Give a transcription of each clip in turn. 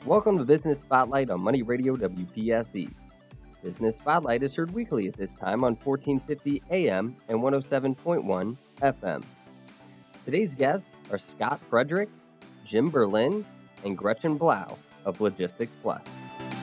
Welcome to Business Spotlight on Money Radio WPSE. Business Spotlight is heard weekly at this time on 1450 AM and 107.1 FM. Today's guests are Scott Frederick, Jim Berlin, and Gretchen Blau of Logistics Plus.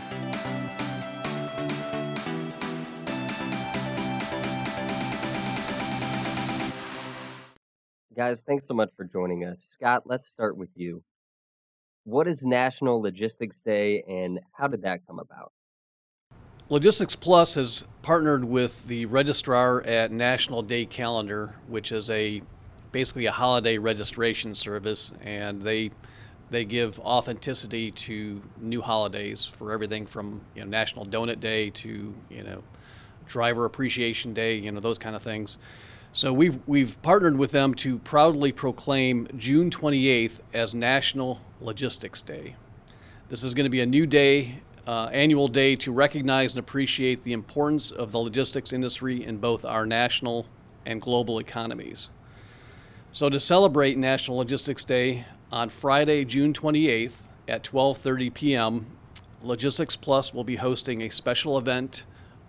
Guys, thanks so much for joining us. Scott, let's start with you. What is National Logistics Day and how did that come about? Logistics Plus has partnered with the registrar at National Day Calendar, which is basically a holiday registration service, and they give authenticity to new holidays for everything from National Donut Day to Driver Appreciation Day, those kind of things. So we've partnered with them to proudly proclaim June 28th as National Logistics Day. This is going to be a new day, annual day to recognize and appreciate the importance of the logistics industry in both our national and global economies. So to celebrate National Logistics Day, on Friday, June 28th at 12:30 p.m., Logistics Plus will be hosting a special event,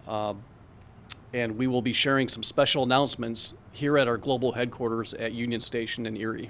and we will be sharing some special announcements here at our global headquarters at Union Station in Erie.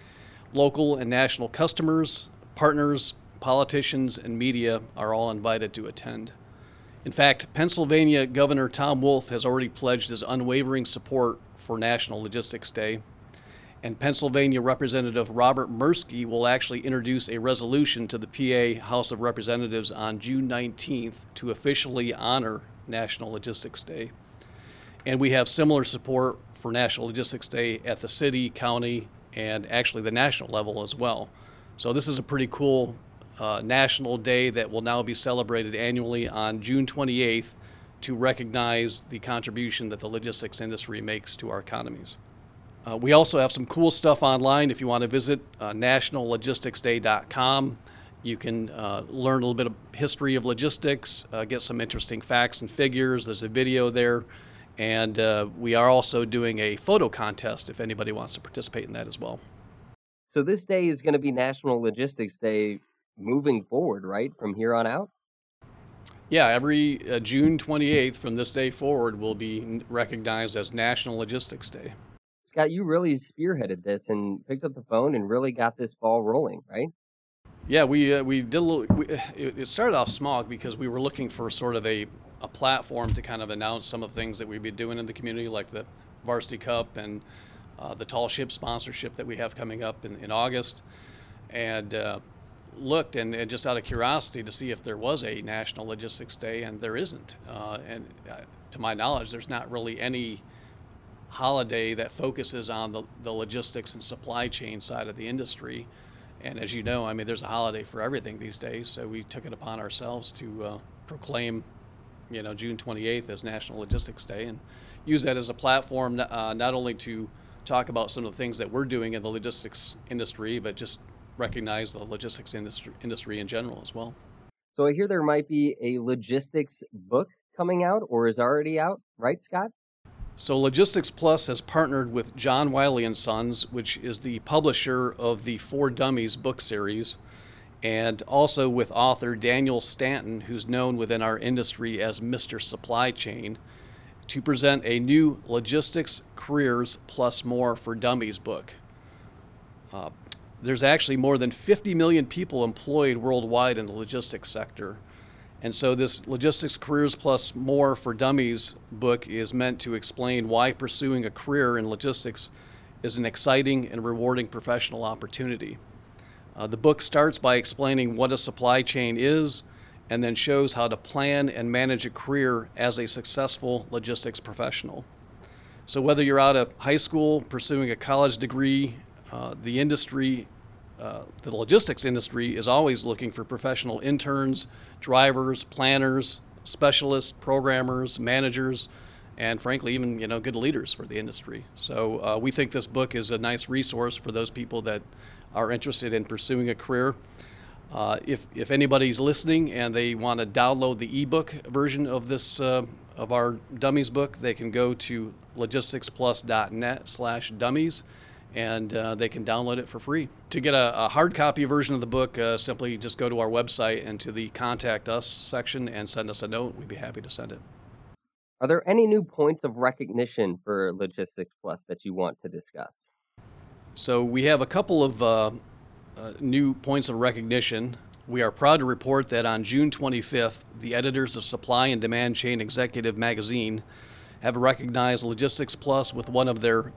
Local and national customers, partners, politicians, and media are all invited to attend. In fact, Pennsylvania Governor Tom Wolf has already pledged his unwavering support for National Logistics Day, and Pennsylvania Representative Robert Mirsky will actually introduce a resolution to the PA House of Representatives on June 19th to officially honor National Logistics Day. And we have similar support for National Logistics Day at the city, county, and actually the national level as well. So this is a pretty cool national day that will now be celebrated annually on June 28th to recognize the contribution that the logistics industry makes to our economies. We also have some cool stuff online if you want to visit nationallogisticsday.com. You can learn a little bit of history of logistics, get some interesting facts and figures. There's a video there. And we are also doing a photo contest if anybody wants to participate in that as well. So this day is going to be National Logistics Day moving forward, right, from here on out? Yeah, every June 28th from this day forward will be recognized as National Logistics Day. Scott, you really spearheaded this and picked up the phone and really got this ball rolling, right? Yeah, we did a little. It started off small because we were looking for sort of a platform to kind of announce some of the things that we'd be doing in the community, like the Varsity Cup and the Tall Ship sponsorship that we have coming up in August, and looked and just out of curiosity to see if there was a National Logistics Day, and there isn't. And to my knowledge, there's not really any holiday that focuses on the logistics and supply chain side of the industry. And as you know, there's a holiday for everything these days, so we took it upon ourselves to proclaim June 28th as National Logistics Day and use that as a platform not only to talk about some of the things that we're doing in the logistics industry, but just recognize the logistics industry in general as well. So I hear there might be a logistics book coming out or is already out, right, Scott? So Logistics Plus has partnered with John Wiley & Sons, which is the publisher of the For Dummies book series, and also with author Daniel Stanton, who's known within our industry as Mr. Supply Chain, to present a new Logistics Careers Plus More for Dummies book. There's actually more than 50 million people employed worldwide in the logistics sector. And so this Logistics Careers Plus More for Dummies book is meant to explain why pursuing a career in logistics is an exciting and rewarding professional opportunity. The book starts by explaining what a supply chain is and then shows how to plan and manage a career as a successful logistics professional. So whether you're out of high school pursuing a college degree, the logistics industry is always looking for professional interns, drivers, planners, specialists, programmers, managers, and frankly, even good leaders for the industry. So we think this book is a nice resource for those people that are interested in pursuing a career. If anybody's listening and they want to download the ebook version of this of our dummies book, they can go to logisticsplus.net/dummies and they can download it for free. To get a hard copy version of the book, simply just go to our website and to the Contact Us section and send us a note. We'd be happy to send it. Are there any new points of recognition for Logistics Plus that you want to discuss? So we have a couple of new points of recognition. We are proud to report that on June 25th, the editors of Supply and Demand Chain Executive magazine have recognized Logistics Plus with one of their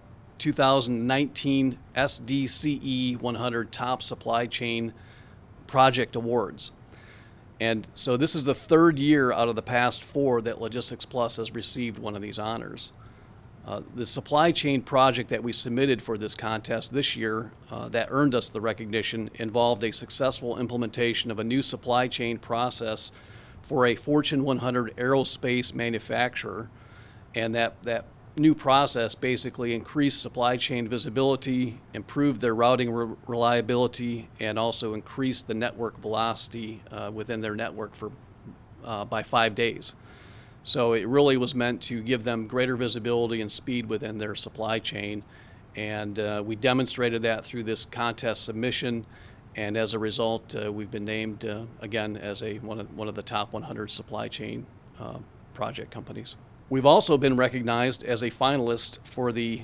2019 SDCE 100 Top Supply Chain Project Awards. And so this is the third year out of the past 4 that Logistics Plus has received one of these honors. The supply chain project that we submitted for this contest this year that earned us the recognition involved a successful implementation of a new supply chain process for a Fortune 100 aerospace manufacturer. And that new process basically increased supply chain visibility, improved their routing reliability, and also increased the network velocity within their network by 5 days. So it really was meant to give them greater visibility and speed within their supply chain. And we demonstrated that through this contest submission. And as a result, we've been named again as one of the top 100 supply chain project companies. We've also been recognized as a finalist for the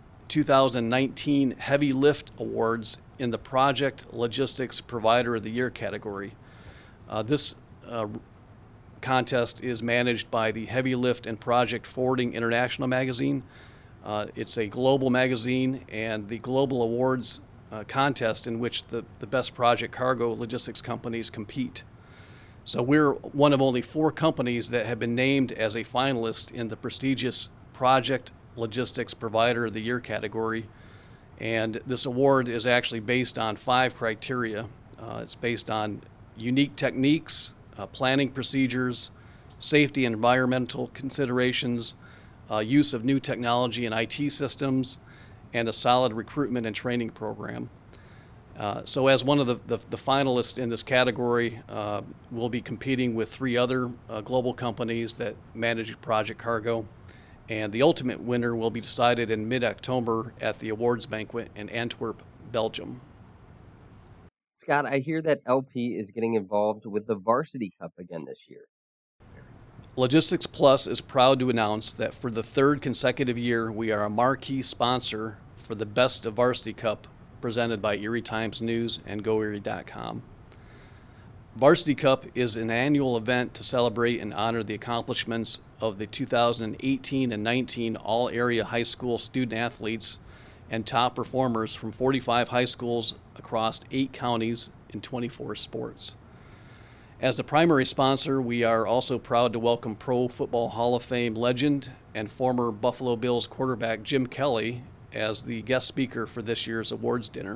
2019 Heavy Lift Awards in the Project Logistics Provider of the Year category. This contest is managed by the Heavy Lift and Project Forwarding International magazine. It's a global magazine, and the global awards contest in which the best project cargo logistics companies compete. So we're one of only 4 companies that have been named as a finalist in the prestigious Project Logistics Provider of the Year category. And this award is actually based on 5 criteria. It's based on unique techniques, planning procedures, safety and environmental considerations, use of new technology and IT systems, and a solid recruitment and training program. So as one of the finalists in this category, we'll be competing with 3 other global companies that manage project cargo. And the ultimate winner will be decided in mid-October at the awards banquet in Antwerp, Belgium. Scott, I hear that LP is getting involved with the Varsity Cup again this year. Logistics Plus is proud to announce that for the 3rd consecutive year, we are a marquee sponsor for the Best of Varsity Cup presented by Erie Times News and GoErie.com. Varsity Cup is an annual event to celebrate and honor the accomplishments of the 2018 and 19 all-area high school student athletes and top performers from 45 high schools across 8 counties in 24 sports. As the primary sponsor, we are also proud to welcome Pro Football Hall of Fame legend and former Buffalo Bills quarterback Jim Kelly as the guest speaker for this year's awards dinner.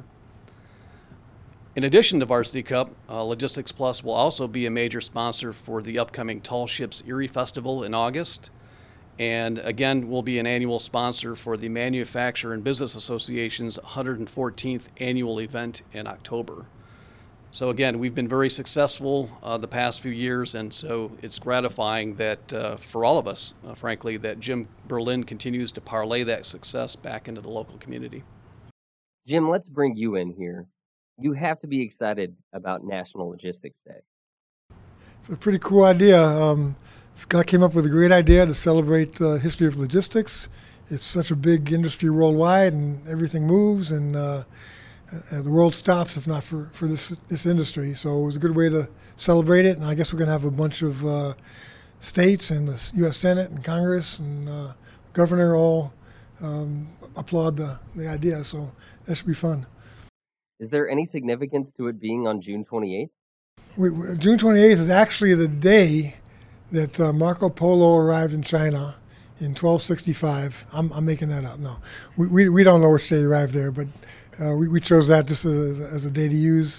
In addition to Varsity Cup, Logistics Plus will also be a major sponsor for the upcoming Tall Ships Erie Festival in August, and again will be an annual sponsor for the Manufacturer and Business Association's 114th annual event in October. So again, we've been very successful the past few years, and so it's gratifying that for all of us, frankly, that Jim Berlin continues to parlay that success back into the local community. Jim, let's bring you in here. You have to be excited about National Logistics Day. It's a pretty cool idea. Scott came up with a great idea to celebrate the history of logistics. It's such a big industry worldwide, and everything moves, and the world stops if not for this industry. So it was a good way to celebrate it, and I guess we're going to have a bunch of states and the U.S. Senate and Congress and the governor all applaud the idea, so that should be fun. Is there any significance to it being on June 28th? June 28th is actually the day that Marco Polo arrived in China in 1265. I'm making that up. No, we don't know which day he arrived there, but we chose that just as a day to use.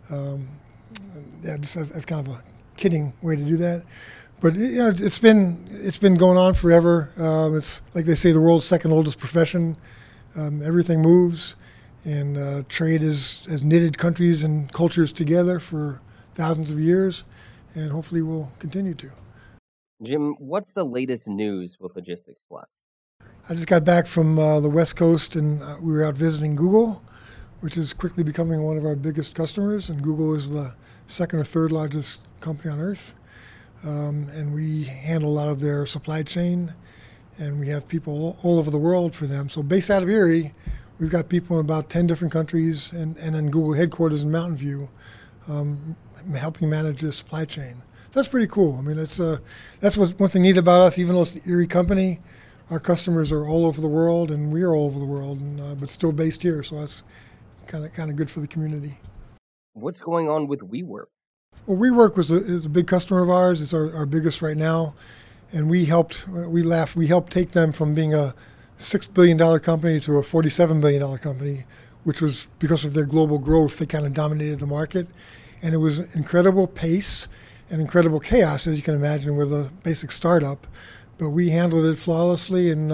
Just as kind of a kidding way to do that. But it's been going on forever. It's like they say, the world's second oldest profession. Everything moves, and trade has knitted countries and cultures together for thousands of years, and hopefully will continue to. Jim, what's the latest news with Logistics Plus? I just got back from the West Coast, and we were out visiting Google, which is quickly becoming one of our biggest customers. And Google is the second or third largest company on earth. And we handle a lot of their supply chain, and we have people all over the world for them. So based out of Erie, we've got people in about 10 different countries, and then Google headquarters in Mountain View, helping manage the supply chain. That's pretty cool. I mean, that's what's one thing neat about us. Even though it's an Erie company, our customers are all over the world, and we are all over the world, but still based here. So that's kind of good for the community. What's going on with WeWork? Well, WeWork is a big customer of ours. It's our biggest right now, and we helped take them from being a $6 billion company to a $47 billion company, which was because of their global growth. They kind of dominated the market, and it was incredible pace and incredible chaos, as you can imagine, with a basic startup. But we handled it flawlessly and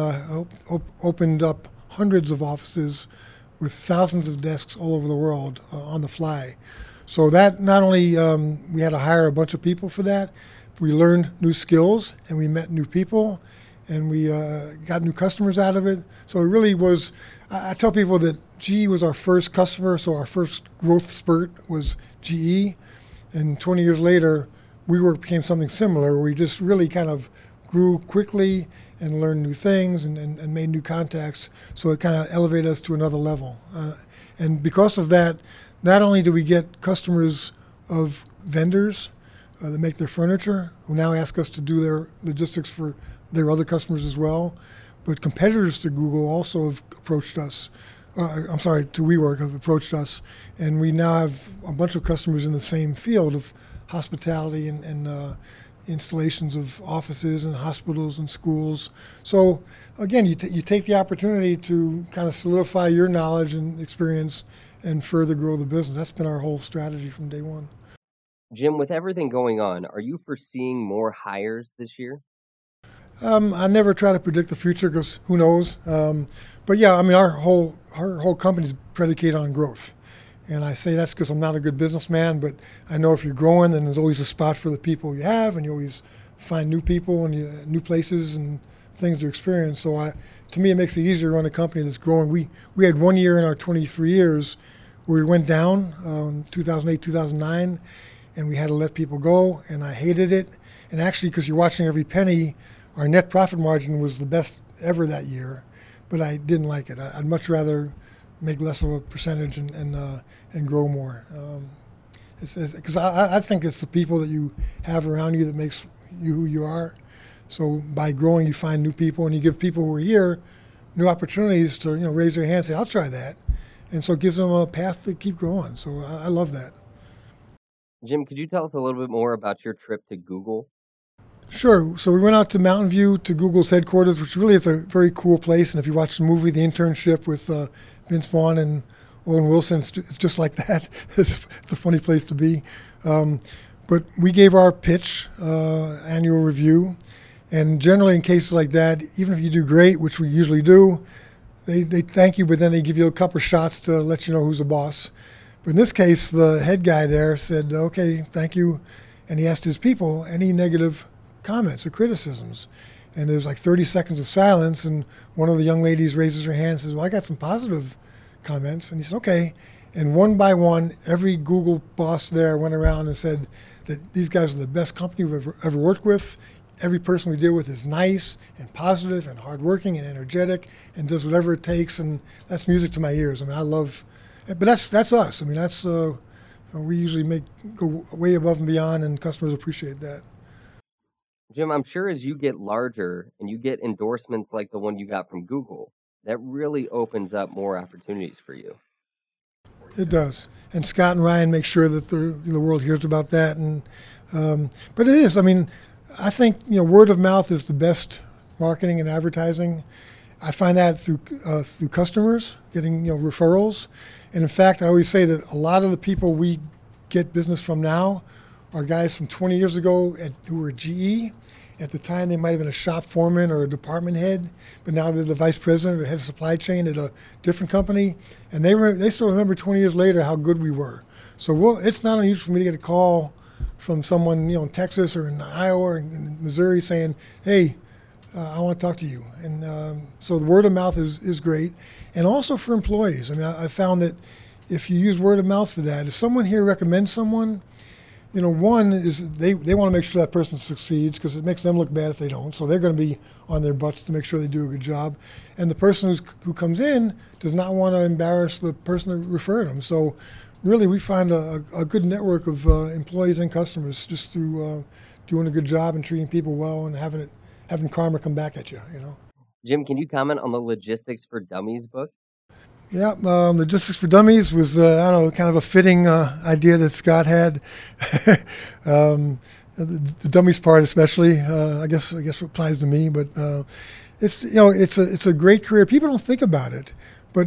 opened up hundreds of offices with thousands of desks all over the world on the fly. So that not only we had to hire a bunch of people for that, we learned new skills and we met new people and we got new customers out of it. So it really was, I tell people that GE was our first customer, so our first growth spurt was GE. And 20 years later, WeWork became something similar. We just really kind of grew quickly and learned new things and made new contacts. So it kind of elevated us to another level. And because of that, not only do we get customers of vendors that make their furniture, who now ask us to do their logistics for their other customers as well, but competitors to Google also have approached us. To WeWork have approached us, and we now have a bunch of customers in the same field of hospitality and installations of offices and hospitals and schools. So again, you take the opportunity to kind of solidify your knowledge and experience and further grow the business. That's been our whole strategy from day one. Jim, with everything going on, are you foreseeing more hires this year? I never try to predict the future because who knows. But yeah, I mean, our whole company is predicated on growth. And I say that's because I'm not a good businessman, but I know if you're growing, then there's always a spot for the people you have, and you always find new people and new places and things to experience. So to me, it makes it easier to run a company that's growing. We had 1 year in our 23 years where we went down in 2008, 2009, and we had to let people go, and I hated it. And actually, because you're watching every penny, our net profit margin was the best ever that year, but I didn't like it. I'd much rather make less of a percentage and grow more. Because I think it's the people that you have around you that makes you who you are. So by growing, you find new people, and you give people who are here new opportunities to raise their hand and say, I'll try that. And so it gives them a path to keep growing. So I love that. Jim, could you tell us a little bit more about your trip to Google? Sure. So we went out to Mountain View to Google's headquarters, which really is a very cool place. And if you watch the movie, The Internship with Vince Vaughn and Owen Wilson, it's just like that. It's a funny place to be. But we gave our pitch, annual review. And generally in cases like that, even if you do great, which we usually do, they thank you, but then they give you a couple of shots to let you know who's the boss. But in this case, the head guy there said, okay, thank you. And he asked his people any negative comments or criticisms. And there's like 30 seconds of silence, and one of the young ladies raises her hand and says, well, I got some positive comments. And he said, okay. And one by one, every Google boss there went around and said that these guys are the best company we've ever worked with. Every person we deal with is nice and positive and hardworking and energetic and does whatever it takes. And that's music to my ears. I mean, I love, but that's us. I mean, that's, we usually go way above and beyond, and customers appreciate that. Jim, I'm sure as you get larger and you get endorsements like the one you got from Google, that really opens up more opportunities for you. It does. And Scott and Ryan make sure that the world hears about that. And but it is. I mean, I think word of mouth is the best marketing and advertising. I find that through customers getting referrals. And in fact, I always say that a lot of the people we get business from now are guys from 20 years ago who were GE. At the time, they might have been a shop foreman or a department head, but now they're the vice president or head of supply chain at a different company. And they still remember 20 years later how good we were. So it's not unusual for me to get a call from someone in Texas or in Iowa or in Missouri saying, hey, I want to talk to you. And so the word of mouth is great. And also for employees. I mean, I found that if you use word of mouth for that, if someone here recommends someone, one is they want to make sure that person succeeds because it makes them look bad if they don't. So they're going to be on their butts to make sure they do a good job. And the person who comes in does not want to embarrass the person that referred them. So really we find a good network of employees and customers just through doing a good job and treating people well and having karma come back at you. Jim, can you comment on the Logistics for Dummies book? Yeah, Logistics for Dummies was, kind of a fitting idea that Scott had. The dummies part especially, I guess applies to me, but it's a great career. People don't think about it, but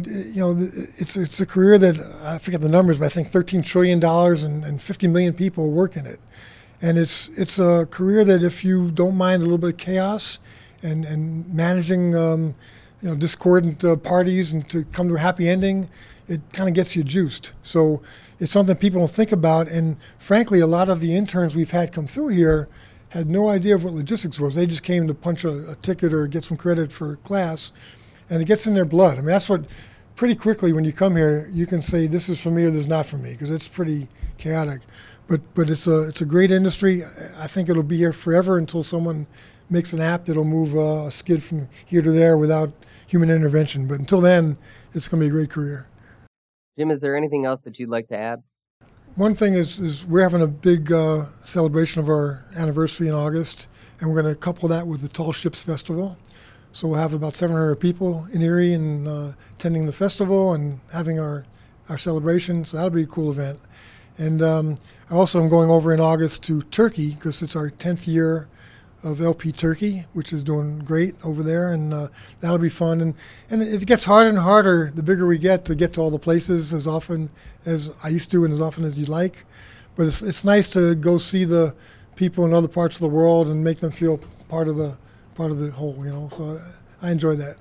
it's a career that, I forget the numbers, but I think $13 trillion and 50 million people work in it. And it's a career that if you don't mind a little bit of chaos and managing discordant parties and to come to a happy ending, it kind of gets you juiced. So it's something people don't think about. And frankly, a lot of the interns we've had come through here had no idea of what logistics was. They just came to punch a ticket or get some credit for class, and it gets in their blood. I mean, that's what pretty quickly when you come here, you can say this is for me or this is not for me because it's pretty chaotic. But it's a great industry. I think it'll be here forever until someone makes an app that'll move a skid from here to there without human intervention. But until then, it's going to be a great career. Jim, is there anything else that you'd like to add? One thing is we're having a big celebration of our anniversary in August, and we're going to couple that with the Tall Ships Festival. So we'll have about 700 people in Erie and attending the festival and having our celebration. So that'll be a cool event. And I also am going over in August to Turkey because it's our 10th year of LP Turkey, which is doing great over there, and that'll be fun. And it gets harder and harder the bigger we get to all the places as often as I used to and as often as you'd like. But it's nice to go see the people in other parts of the world and make them feel part of the whole, So I enjoy that.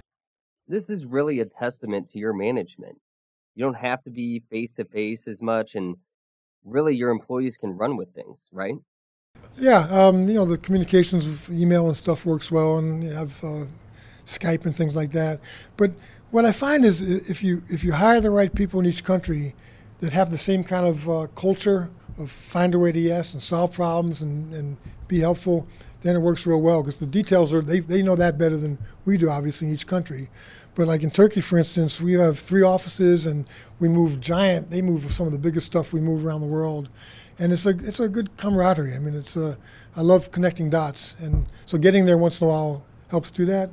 This is really a testament to your management. You don't have to be face-to-face as much, and really your employees can run with things, right? Yeah, the communications with email and stuff works well, and you have Skype and things like that. But what I find is if you hire the right people in each country that have the same kind of culture of find a way to yes and solve problems and be helpful, then it works real well because the details they know that better than we do, obviously, in each country. But like in Turkey, for instance, we have 3 offices and we move they move some of the biggest stuff we move around the world. And it's a good camaraderie. I mean, I love connecting dots. And so getting there once in a while helps do that.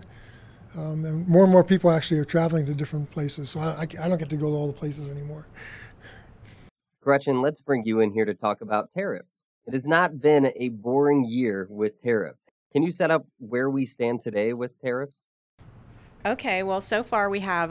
And more people actually are traveling to different places. So I don't get to go to all the places anymore. Gretchen, let's bring you in here to talk about tariffs. It has not been a boring year with tariffs. Can you set up where we stand today with tariffs? Okay, well, so far we have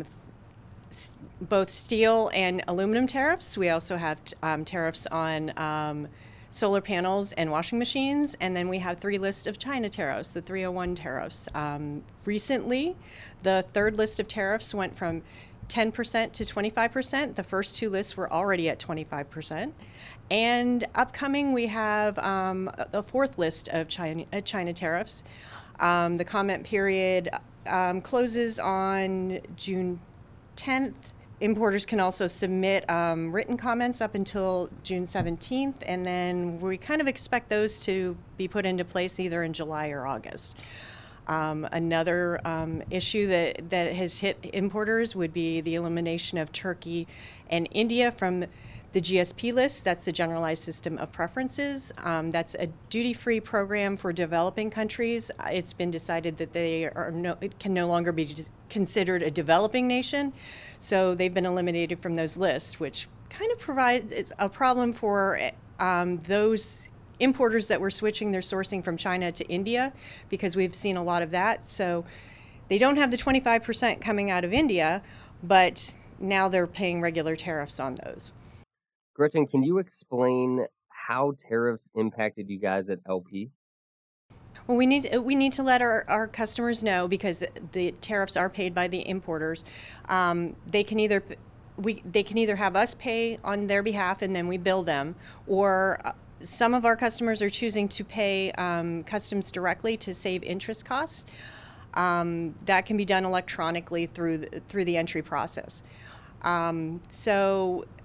both steel and aluminum tariffs. We also have tariffs on solar panels and washing machines. And then we have 3 lists of China tariffs, the 301 tariffs. Recently, the 3rd list of tariffs went from 10% to 25%. The first 2 lists were already at 25%. And upcoming, we have the 4th list of China tariffs. The comment period closes on June 10th. Importers can also submit written comments up until June 17th, and then we kind of expect those to be put into place either in July or August. Another issue that has hit importers would be the elimination of Turkey and India from the GSP list. That's the Generalized System of Preferences. That's a duty-free program for developing countries. It's been decided that it can no longer be considered a developing nation, so they've been eliminated from those lists, which kind of provides a problem for those importers that were switching their sourcing from China to India, because we've seen a lot of that. So they don't have the 25% coming out of India, but now they're paying regular tariffs on those. Gretchen, can you explain how tariffs impacted you guys at LP? Well, we need to let our customers know, because the tariffs are paid by the importers. They can either have us pay on their behalf and then we bill them, or some of our customers are choosing to pay customs directly to save interest costs. That can be done electronically through the entry process. So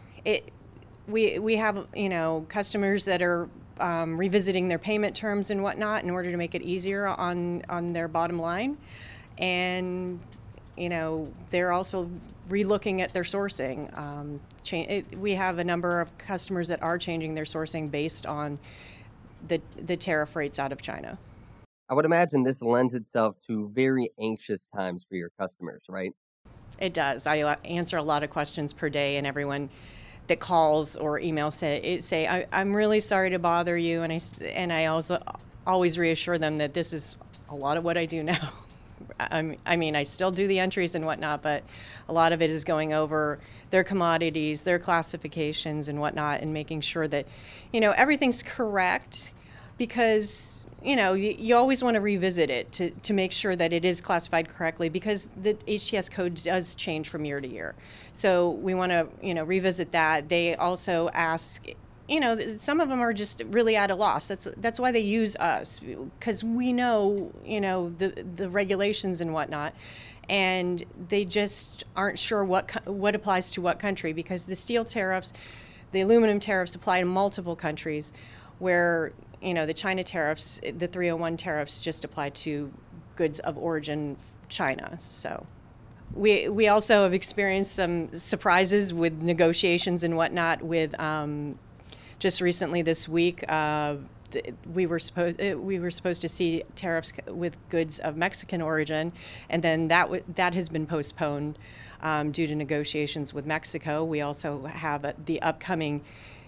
we have customers that are revisiting their payment terms and whatnot in order to make it easier on their bottom line, and they're also relooking at their sourcing. We have a number of customers that are changing their sourcing based on the tariff rates out of China. I would imagine this lends itself to very anxious times for your customers, right? It does. I answer a lot of questions per day, and everyone that calls or emails say I'm really sorry to bother you, and I also always reassure them that this is a lot of what I do now. I mean, I still do the entries and whatnot, but a lot of it is going over their commodities, their classifications and whatnot, and making sure that, everything's correct, because, you always want to revisit it to make sure that it is classified correctly, because the HTS code does change from year to year. So we want to, revisit that. They also ask, some of them are just really at a loss. That's why they use us, because we know, the regulations and whatnot, and they just aren't sure what applies to what country, because the steel tariffs, the aluminum tariffs apply to multiple countries, where the China tariffs, the 301 tariffs, just apply to goods of origin China. So we also have experienced some surprises with negotiations and whatnot with. Just recently this week, we were supposed to see tariffs with goods of Mexican origin, and then that has been postponed due to negotiations with Mexico. We also have the upcoming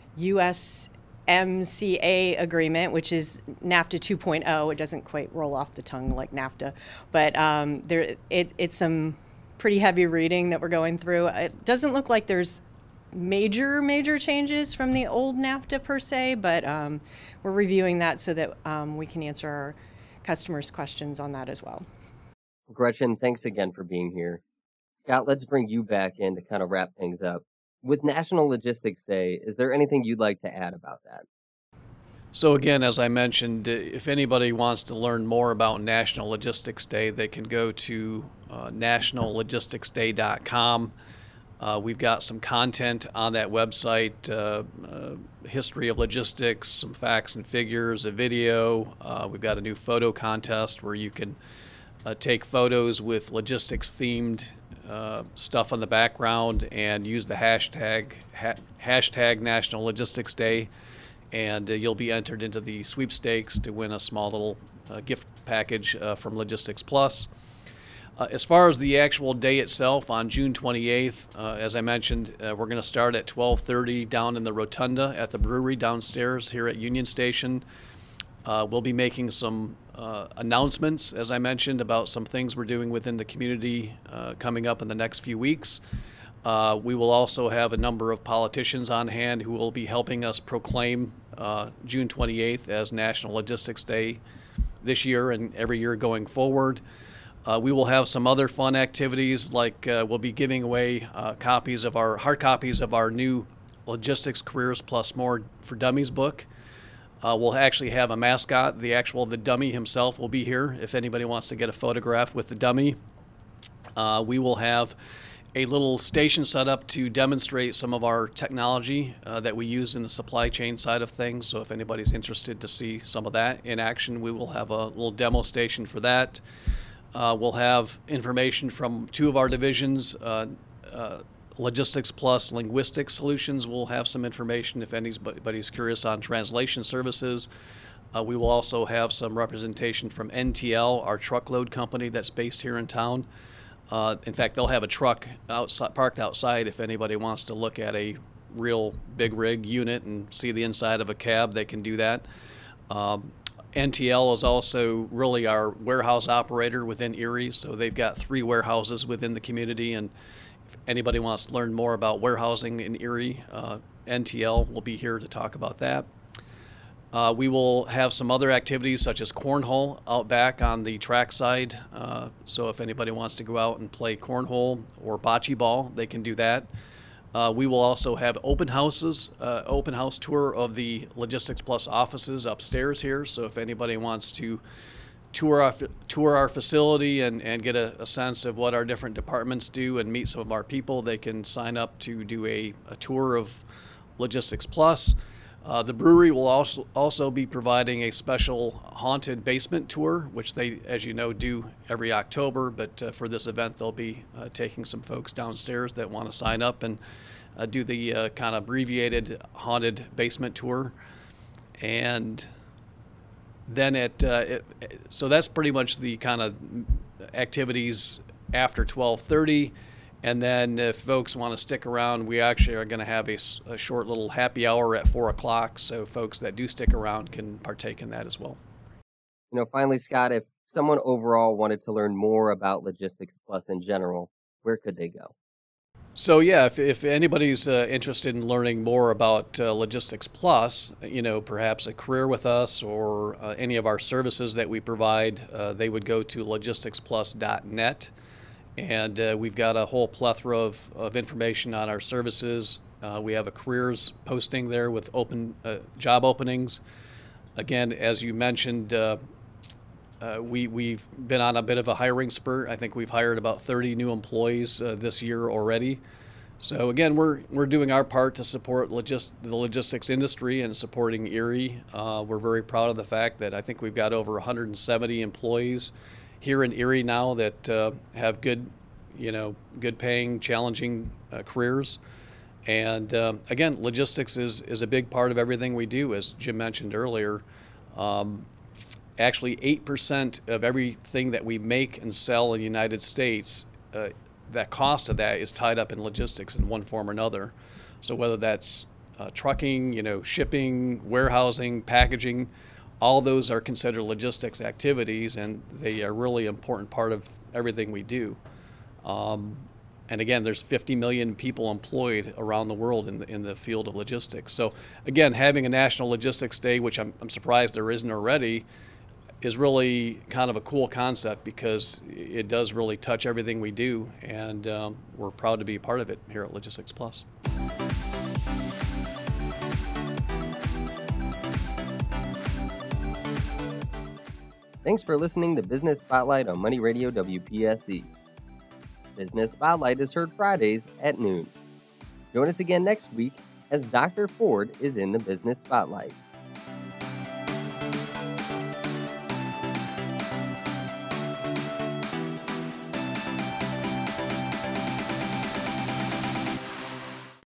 USMCA agreement, which is NAFTA 2.0. It doesn't quite roll off the tongue like NAFTA, but it's some pretty heavy reading that we're going through. It doesn't look like there's major changes from the old NAFTA per se, but we're reviewing that so that we can answer our customers' questions on that as well. Gretchen, thanks again for being here. Scott, let's bring you back in to kind of wrap things up. With National Logistics Day, is there anything you'd like to add about that? So again, as I mentioned, if anybody wants to learn more about National Logistics Day, they can go to nationallogisticsday.com. We've got some content on that website, history of logistics, some facts and figures, a video. We've got a new photo contest where you can take photos with logistics-themed stuff on the background and use the hashtag National Logistics Day, and you'll be entered into the sweepstakes to win a small little gift package from Logistics Plus. As far as the actual day itself, on June 28th, as I mentioned, we're going to start at 12:30 down in the rotunda at the brewery downstairs here at Union Station. We'll be making some announcements, as I mentioned, about some things we're doing within the community coming up in the next few weeks. We will also have a number of politicians on hand who will be helping us proclaim June 28th as National Logistics Day this year and every year going forward. We will have some other fun activities, like we'll be giving away hard copies of our new Logistics Careers Plus More for Dummies book. We'll actually have a mascot. The dummy himself will be here if anybody wants to get a photograph with the dummy. We will have a little station set up to demonstrate some of our technology that we use in the supply chain side of things. So if anybody's interested to see some of that in action, we will have a little demo station for that. We'll have information from two of our divisions, Logistics Plus Linguistic Solutions. We'll have some information if anybody's curious on translation services. We will also have some representation from NTL, our truckload company that's based here in town. In fact, they'll have a truck parked outside if anybody wants to look at a real big rig unit and see the inside of a cab. They can do that. NTL is also really our warehouse operator within Erie, so they've got 3 warehouses within the community, and if anybody wants to learn more about warehousing in Erie, NTL will be here to talk about that. We will have some other activities such as cornhole out back on the track side, so if anybody wants to go out and play cornhole or bocce ball, they can do that. We will also have open house tour of the Logistics Plus offices upstairs here. So if anybody wants to tour our facility and get a sense of what our different departments do and meet some of our people, they can sign up to do a tour of Logistics Plus. The brewery will also be providing a special haunted basement tour, which they, as you know, do every October. But for this event, they'll be taking some folks downstairs that want to sign up and do the kind of abbreviated haunted basement tour. And then so that's pretty much the kind of activities after 12:30. And then if folks want to stick around, we actually are going to have a short little happy hour at 4 o'clock. So folks that do stick around can partake in that as well. Finally, Scott, if someone overall wanted to learn more about Logistics Plus in general, where could they go? So yeah, if anybody's interested in learning more about Logistics Plus, perhaps a career with us or any of our services that we provide, they would go to logisticsplus.net. And we've got a whole plethora of information on our services. We have a careers posting there with open job openings. Again, as you mentioned, we've been on a bit of a hiring spurt. I think we've hired about 30 new employees this year already. So again, we're doing our part to support the logistics industry and supporting Erie. We're very proud of the fact that I think we've got over 170 employees here in Erie now that have good paying, challenging careers. And again, logistics is a big part of everything we do, as Jim mentioned earlier. Actually, 8% of everything that we make and sell in the United States, that cost of that is tied up in logistics in one form or another. So whether that's trucking, shipping, warehousing, packaging, all those are considered logistics activities, and they are really an important part of everything we do. And again, there's 50 million people employed around the world in the field of logistics. So again, having a National Logistics Day, which I'm surprised there isn't already, is really kind of a cool concept because it does really touch everything we do, and we're proud to be a part of it here at Logistics Plus. Thanks for listening to Business Spotlight on Money Radio WPSC. Business Spotlight is heard Fridays at noon. Join us again next week as Dr. Ford is in the Business Spotlight.